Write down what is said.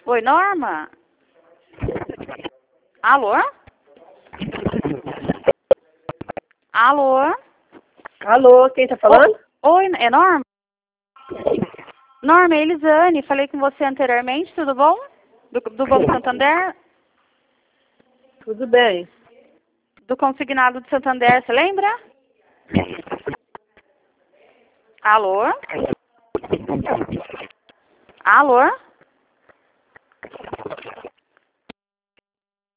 Oi, Norma? Alô? Alô? Alô, quem tá falando? Oi, é Norma? Norma, é Elisane, falei com você anteriormente, tudo bom? Do Banco Santander? Tudo bem. Do consignado de Santander, você lembra? Alô? Alô?